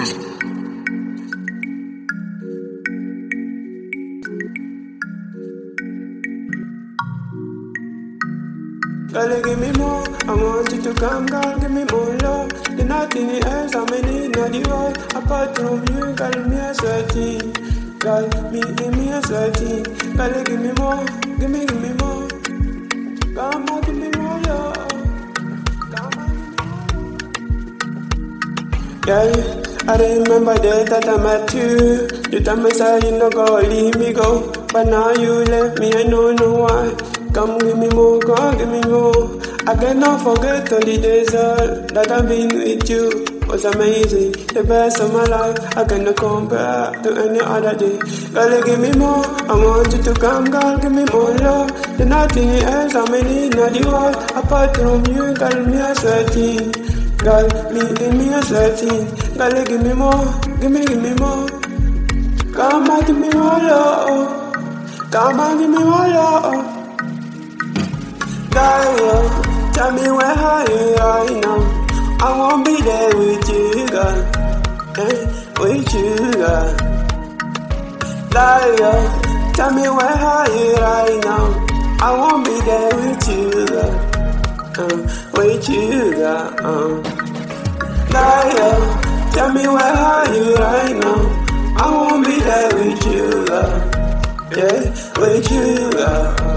Girl, give me more. I want you to come, girl, give me more love. The nothing else I'm in not the world. Apart from you, girl, me a sweating. Girl, me a sweating. Girl, give me more, give me more. Come on, give me more love. Come on, give me more love. Girl, I remember the day that I met you. You told me say you no go leave me go, but now you left me, I don't know why. Come give me more, come give me more. I cannot forget all the days all that I've been with you. Was amazing, the best of my life. I cannot compare to any other day. Girl, give me more. I want you to come, girl, give me more love. There's nothing else I'm in the world. Apart from you, girl, me a sweating. Girl, me a sweating. Girl, give me more, give me more. Come on, give me more love. Come on, give me more love. Girl, tell me where are you right now? I won't be there with you, girl. With you, girl. Girl, tell me where are you right now? I won't be there with you, girl. With you, girl. Girl, tell me where are you right now? I won't be there with you, girl. Yeah, with you, girl.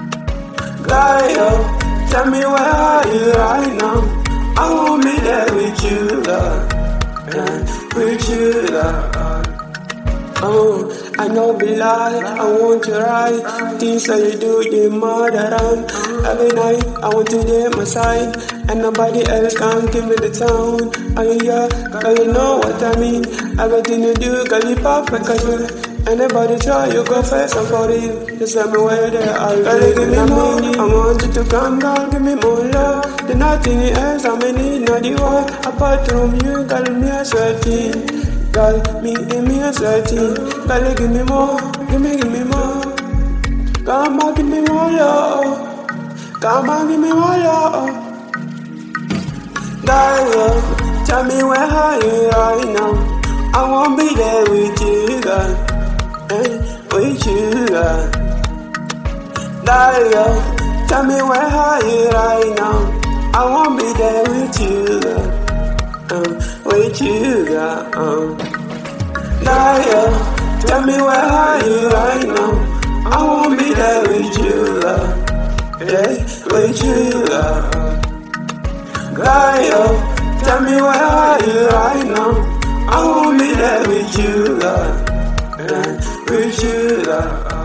Girl, tell me where are you right now? I won't be there with you, girl. With you, girl. I know be lie, I want you right. Things that you do, they mad around. Every night, I want you there my side. And nobody else can give me the town. Yeah, girl, you know what I mean. Everything you do, girl, you perfect as well. Anybody try, you go first and for real. Just tell me where they are. Girl, give me more. I want you to come, girl, give me more love. There's nothing else I'm in the world. Apart from you, girl, me a sweating. Girl, me a sweating. Girl, give me more, give me more. Come on, give me more love. Come on, give me more love. Girl, tell me where are you right now? I won't be there with you, girl. With you, girl. Girl, tell me where are you right now? I won't be there with you, girl. With you, girl. Girl, tell me where are you right now? I won't be there with you, girl. Yeah, with you, girl. Girl, tell me where are you right now? I won't be there with you, girl. With you, girl.